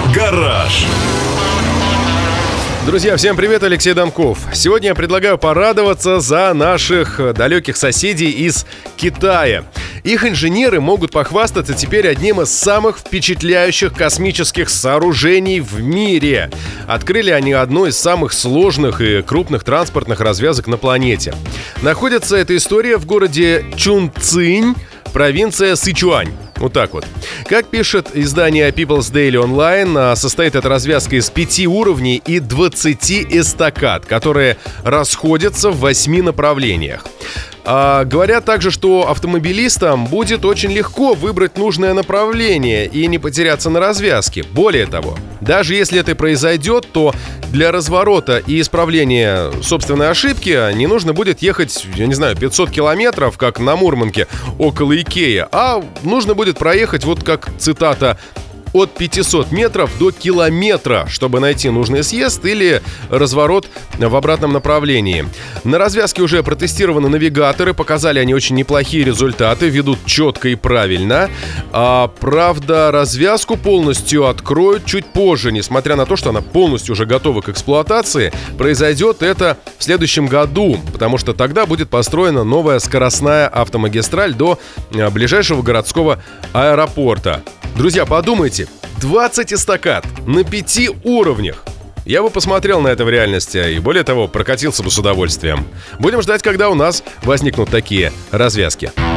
Гараж. Друзья, всем привет, Алексей Донков. Сегодня я предлагаю порадоваться за наших далеких соседей из Китая. Их инженеры могут похвастаться теперь одним из самых впечатляющих космических сооружений в мире. Открыли они одну из самых сложных и крупных транспортных развязок на планете. Находится эта история в городе Чунцинь, провинция Сычуань. Вот так вот. Как пишет издание People's Daily Online, состоит эта развязка из 5 уровней и 20 эстакад, которые расходятся в 8 направлениях. Говорят также, что автомобилистам будет очень легко выбрать нужное направление и не потеряться на развязке. Более того, даже если это произойдет, то для разворота и исправления собственной ошибки не нужно будет ехать, 500 километров, как на Мурманке, около Икеи, а нужно будет проехать, вот как цитата, от 500 метров до километра, чтобы найти нужный съезд или разворот в обратном направлении. На развязке уже протестированы навигаторы, показали они очень неплохие результаты, ведут четко и правильно. Правда, развязку полностью откроют чуть позже, несмотря на то, что она полностью уже готова к эксплуатации. Произойдет это в следующем году, потому что тогда будет построена новая скоростная автомагистраль до ближайшего городского аэропорта. Друзья, подумайте, 20 эстакад на 5 уровнях. Я бы посмотрел на это в реальности и, более того, прокатился бы с удовольствием. Будем ждать, когда у нас возникнут такие развязки.